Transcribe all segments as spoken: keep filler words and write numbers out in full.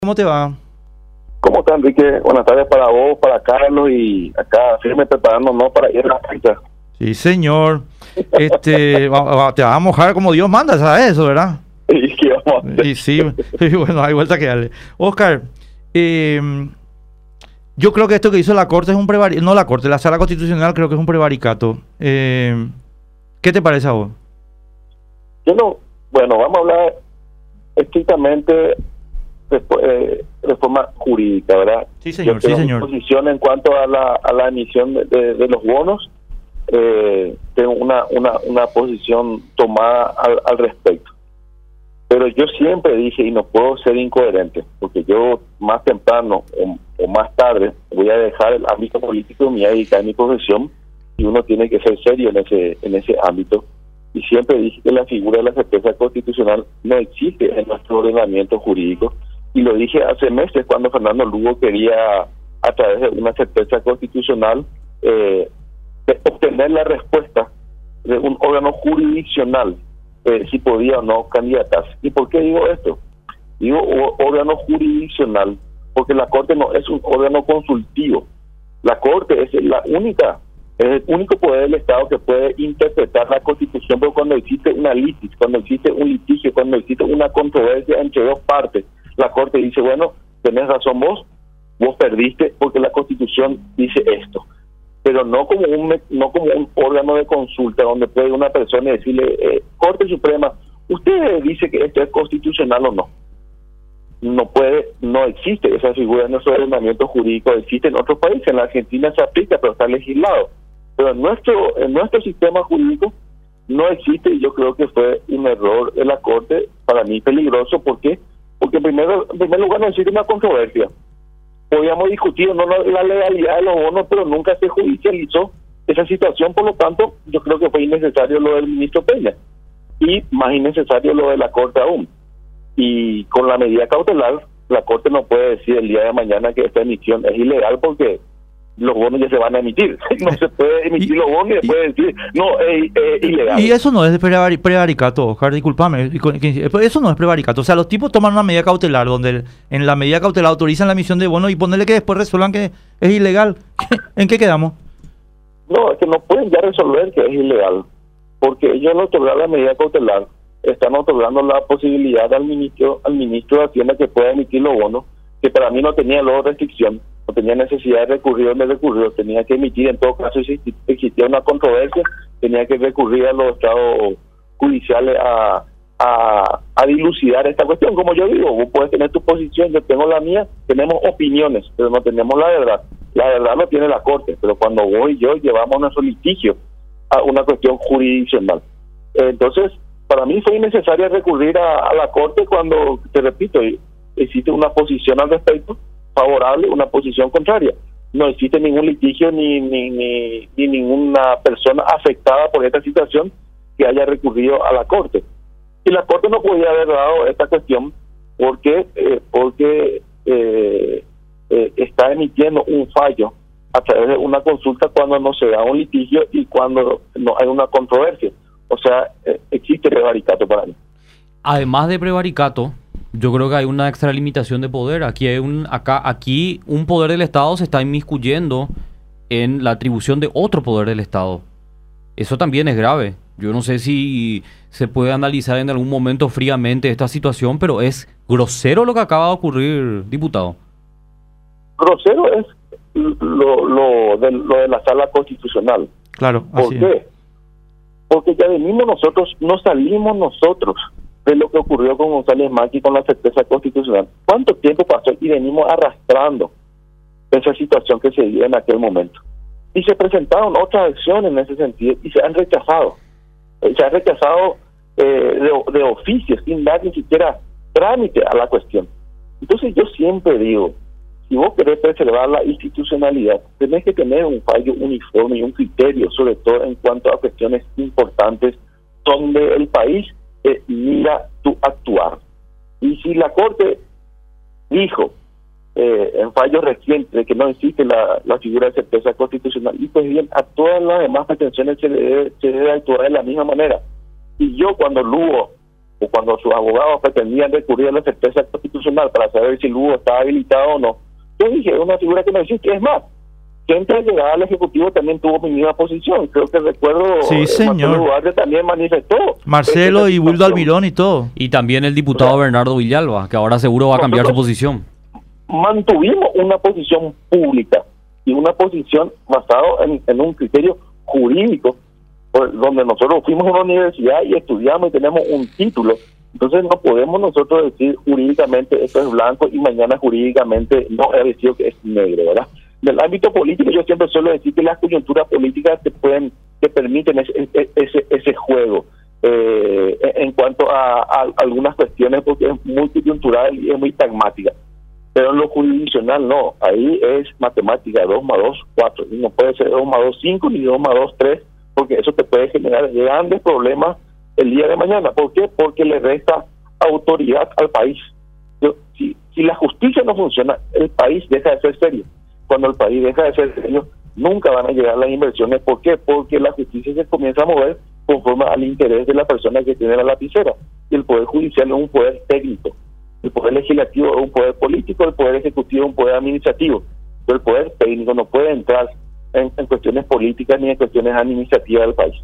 ¿Cómo te va? ¿Cómo está, Enrique? Buenas tardes para vos, para Carlos y acá firme preparándonos para ir a la fiesta. Sí, señor. Este, va- va- te vas a mojar como Dios manda, ¿sabes eso, verdad? ¿Y qué vamos a hacer? Y sí, y bueno, hay vuelta que darle. Oscar, eh, yo creo que esto que hizo la Corte es un prevaricato. No la Corte, la Sala Constitucional creo que es un prevaricato. Eh, ¿qué te parece a vos? Yo no, bueno, vamos a hablar estrictamente de, eh, de forma jurídica, ¿verdad? Sí, señor, Yo tengo sí, mi señor. posición en cuanto a la, a la emisión de, de- de los bonos. Eh, tengo una, una, una posición tomada al, al respecto. Pero yo siempre dije, y no puedo ser incoherente, porque yo más temprano o, o más tarde voy a dejar el ámbito político y me voy a dedicar a mi profesión, y uno tiene que ser serio en ese, en ese ámbito. Y siempre dije que la figura de la certeza constitucional no existe en nuestro ordenamiento jurídico, y lo dije hace meses cuando Fernando Lugo quería, a través de una certeza constitucional, eh, de obtener la respuesta de un órgano jurisdiccional, eh, si podía o no candidatarse. ¿Y por qué digo esto? Digo ó- órgano jurisdiccional porque la Corte no es un órgano consultivo. La Corte es la única, es el único poder del Estado que puede interpretar la Constitución, pero cuando existe una litis, cuando existe un litigio, cuando existe una controversia entre dos partes, la Corte dice, bueno, tenés razón vos, vos perdiste porque la Constitución dice esto. Pero no como un me- no como un órgano de consulta donde puede una persona decirle, eh, Corte Suprema, ¿usted dice que esto es constitucional o no? No puede, no existe esa figura en nuestro ordenamiento jurídico, existe en otros países, en la Argentina se aplica, pero está legislado. Pero en nuestro, en nuestro sistema jurídico no existe, y yo creo que fue un error de la Corte, para mí peligroso. ¿Por qué? Porque primero, en primer lugar no existe una controversia. Podíamos discutir o no la, la legalidad de los bonos, pero nunca se judicializó esa situación. Por lo tanto, yo creo que fue innecesario lo del ministro Peña y más innecesario lo de la Corte aún. Y con la medida cautelar, la Corte no puede decir el día de mañana que esta emisión es ilegal porque los bonos ya se van a emitir. No se puede emitir Y- los bonos y después decir, no, es, es ilegal. Y eso no es de prevari- prevaricato, Oscar, discúlpame. y con- que- Eso no es prevaricato. O sea, los tipos toman una medida cautelar donde en la medida cautelar autorizan la emisión de bonos y ponerle que después resuelvan que es ilegal. ¿En qué quedamos? No, es que no pueden ya resolver que es ilegal, porque ellos al otorgar la medida cautelar están otorgando la posibilidad al ministro al ministro de Hacienda que pueda emitir los bonos, que para mí no tenía luego restricción, no tenía necesidad de recurrir donde recurrió, tenía que emitir en todo caso si exi- existía una controversia, tenía que recurrir a los estados judiciales a, a, a dilucidar esta cuestión. Como yo digo, vos puedes tener tu posición, yo tengo la mía, tenemos opiniones, pero no tenemos la verdad. La verdad lo tiene la Corte, pero cuando vos y yo llevamos nuestro litigio a una cuestión jurisdiccional. Entonces, para mí fue innecesario recurrir a, a la Corte cuando, te repito, existe una posición al respecto favorable, una posición contraria. No existe ningún litigio ni, ni, ni, ni ninguna persona afectada por esta situación que haya recurrido a la Corte. Y la Corte no podía haber dado esta cuestión porque, eh, porque eh, eh, está emitiendo un fallo a través de una consulta cuando no se da un litigio y cuando no hay una controversia. O sea, eh, existe prevaricato para mí. Además de prevaricato, yo creo que hay una extralimitación de poder. Aquí hay un, acá, aquí un poder del Estado se está inmiscuyendo en la atribución de otro poder del Estado. Eso también es grave. Yo no sé si se puede analizar en algún momento fríamente esta situación, pero es grosero lo que acaba de ocurrir, diputado. Grosero es lo, lo, de, lo de la Sala Constitucional. Claro, ¿Por así es. qué? Porque ya venimos nosotros, no salimos nosotros de lo que ocurrió con González Macri con la certeza constitucional. ¿Cuánto tiempo pasó? Y venimos arrastrando esa situación que se dio en aquel momento. Y se presentaron otras acciones en ese sentido y se han rechazado. Eh, Se han rechazado eh, de, de oficio, sin dar ni siquiera trámite a la cuestión. Entonces yo siempre digo, si vos querés preservar la institucionalidad, tenés que tener un fallo uniforme y un criterio, sobre todo en cuanto a cuestiones importantes donde el país eh, mira tu actuar. Y si la Corte dijo eh, en fallos recientes de que no existe la, la figura de certeza constitucional, y pues bien, a todas las demás pretensiones se debe, se debe actuar de la misma manera. Y yo cuando Lugo o cuando sus abogados pretendían recurrir a la certeza constitucional para saber si Lugo estaba habilitado o no, yo dije, es una figura que no existe. Es más, que antes de llegar al Ejecutivo también tuvo mi misma posición. Creo que recuerdo, sí, eh, señor. Marcelo Duarte también manifestó. Marcelo y Wildo Almirón y todo. Y también el diputado O sea, Bernardo Villalba, que ahora seguro va a cambiar su posición. Mantuvimos una posición pública y una posición basada en, en un criterio jurídico, por, donde nosotros fuimos a una universidad y estudiamos y tenemos un título. Entonces no podemos nosotros decir jurídicamente esto es blanco y mañana jurídicamente no, es decir que es negro, ¿verdad? En el ámbito político yo siempre suelo decir que las coyunturas políticas te pueden, te permiten ese, ese, ese juego eh, en cuanto a, a algunas cuestiones, porque es muy coyuntural y es muy pragmática. Pero en lo jurisdiccional no, ahí es matemática, dos más dos, cuatro, y no puede ser dos más dos, cinco, ni dos más dos, tres, porque eso te puede generar grandes problemas el día de mañana. ¿Por qué? Porque le resta autoridad al país. Yo, si, si la justicia no funciona, el país deja de ser serio. Cuando el país deja de ser serio, nunca van a llegar las inversiones. ¿Por qué? Porque la justicia se comienza a mover conforme al interés de la persona que tiene la lapicera. Y el Poder Judicial es un poder técnico. El Poder Legislativo es un poder político, el Poder Ejecutivo es un poder administrativo. Pero el Poder Técnico no puede entrar en, en cuestiones políticas ni en cuestiones administrativas del país.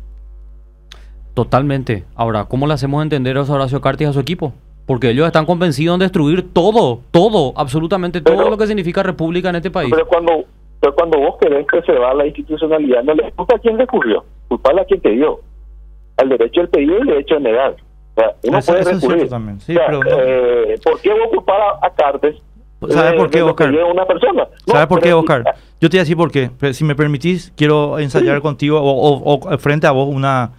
Totalmente. Ahora, ¿cómo le hacemos entender a Horacio Cartes y a su equipo? Porque ellos están convencidos en destruir todo, todo, absolutamente todo pero, lo que significa república en este país. Pero cuando pero cuando vos querés preservar la institucionalidad, no le culpa a quién recurrió, culpale a quien te dio. Al derecho del pedido y el derecho de negar. O sea, uno eso, puede eso recurrir. es también. Sí, o sea, pero no. eh, ¿por qué vos culpar a, a Cartes? ¿Sabes eh, por qué, de lo Oscar? que lleva una persona? No, ¿Sabes por qué, pero- Oscar? Yo te voy a decir por qué. Pero si me permitís, quiero ensayar Sí. contigo o, o- o frente a vos una...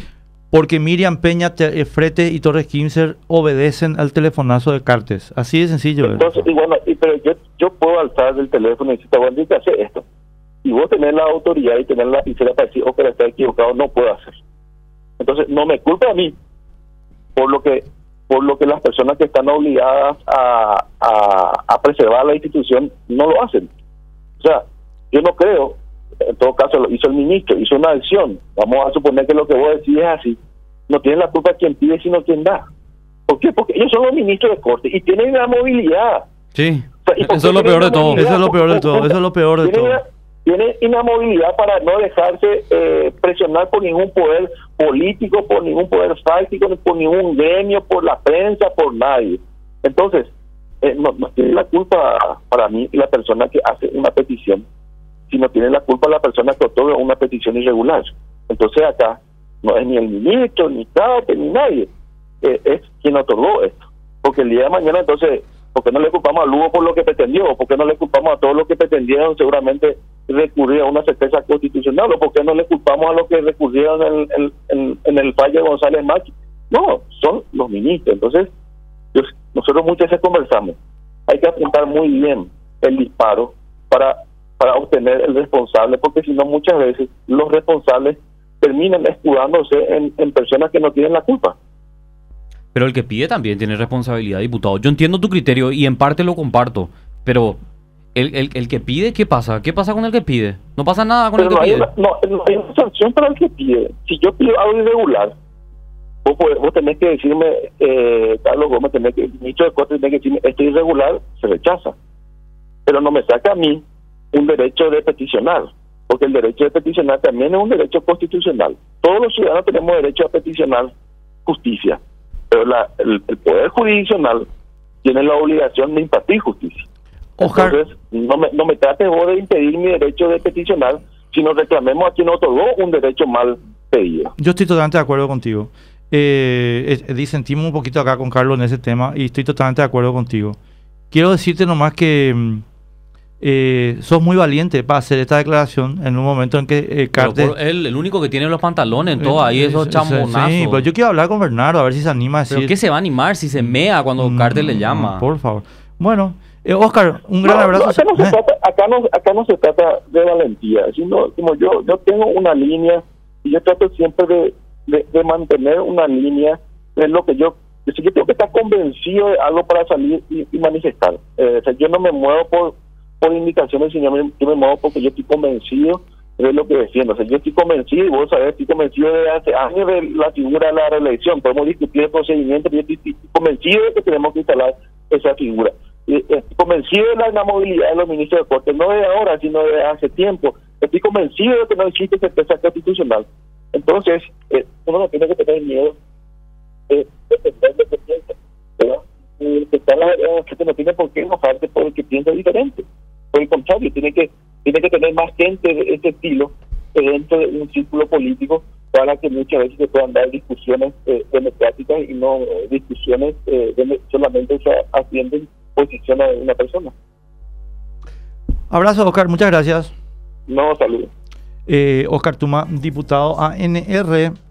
Porque Miriam Peña, Te- Frete y Torres Kimser obedecen al telefonazo de Cartes. Así de sencillo. es. Entonces, y bueno, y, pero yo, yo puedo alzar del teléfono y decir, te voy a decir que hace esto. Y vos tenés la autoridad y tenés la sincera para decir, ok, está equivocado, no puedo hacer. Entonces, no me culpa a mí por lo que por lo que las personas que están obligadas a, a, a preservar la institución no lo hacen. O sea, yo no creo, en todo caso lo hizo el ministro, hizo una acción, vamos a suponer que lo que vos decís es así, no tiene la culpa quien pide sino quien da. ¿Por qué? Porque ellos son los ministros de corte y tienen la movilidad. Sí, O sea, ¿y por eso qué es lo tienen peor de la todo. movilidad? Eso es lo peor de todo, eso es lo peor de Tienen todo. la- Tienen inamovilidad para no dejarse eh, presionar por ningún poder político, por ningún poder fáctico, por ningún gremio, por la prensa, por nadie. Entonces, eh, no, no tiene la culpa para mí la persona que hace una petición, sino tiene la culpa la persona que otorga una petición irregular. Entonces acá no es ni el ministro, ni Cate, ni nadie, eh, es quien otorgó esto. Porque el día de mañana, entonces, ¿por qué no le culpamos a Lugo por lo que pretendió? ¿Por qué no le culpamos a todos los que pretendieron seguramente recurrir a una certeza constitucional? ¿O por qué no le culpamos a los que recurrieron en, en, en, en el fallo de González Machi? No, son los ministros. Entonces, yo, nosotros muchas veces conversamos. Hay que apuntar muy bien el disparo para, para obtener el responsable, porque si no, muchas veces los responsables terminan escudándose en, en personas que no tienen la culpa. Pero el que pide también tiene responsabilidad, diputado. Yo entiendo tu criterio y en parte lo comparto, pero el, el, el que pide, ¿qué pasa? ¿Qué pasa con el que pide? No pasa nada con Pero el no que hay, pide. una, no, no hay una sanción para el que pide. Si yo pido algo irregular, vos, podés- vos tenés que decirme, eh, Carlos Gómez, tenés que, el ministro de Corte tiene que decirme, esto es irregular, se rechaza. Pero no me saca a mí un derecho de peticionar, porque el derecho de peticionar también es un derecho constitucional. Todos los ciudadanos tenemos derecho a peticionar justicia, pero la, el, el Poder Jurisdiccional tiene la obligación de impartir justicia. Oscar, Entonces, no me, no me trates vos de impedir mi derecho de peticionar, sino reclamemos a quien otorgó un derecho mal pedido. yo estoy totalmente de acuerdo contigo. Eh, eh, disentimos un poquito acá con Carlos en ese tema y estoy totalmente de acuerdo contigo. Quiero decirte nomás que mm, eh, sos muy valiente para hacer esta declaración en un momento en que eh, Pero Cartes... por él, el único que tiene los pantalones en todo ahí, Eh, esos eh, chambonazos. Sí, pero yo quiero hablar con Bernardo a ver si se anima a decir... ¿Pero qué se va a animar si se mea cuando Mm, Carter le llama? Por favor. Bueno, eh, Oscar, un gran No, abrazo. no, acá, no se Eh, trata, acá, no, acá no se trata de valentía, sino como yo yo tengo una línea y yo trato siempre de, de, de mantener una línea de lo que yo... es decir, yo tengo que estar convencido de algo para salir y, y manifestar. Eh, o sea, yo no me muevo por por indicaciones, sino me, yo me muevo porque yo estoy convencido de lo que defiendo. O sea, yo estoy convencido, y vos sabés, estoy convencido desde hace años de la figura de la reelección. Podemos discutir el procedimiento, pero yo estoy, estoy convencido de que tenemos que instalar esa figura. Y estoy convencido de la inamovilidad de los ministros de Corte, no de ahora, sino de hace tiempo. Estoy convencido de que no existe certeza constitucional. Entonces, eh, uno no tiene que tener miedo de defender lo que piensa, ¿verdad? Y que está la, la gente no tiene por qué enojarse por el que piensa diferente. Por el contrario, tiene que tiene que tener más gente de ese estilo dentro de un círculo político para que muchas veces se puedan dar discusiones eh, democráticas y no eh, discusiones eh, de, solamente se atienden posiciones de una persona. Abrazo, Oscar, muchas gracias. No, saludos. Eh, Oscar Tuma, diputado A N R.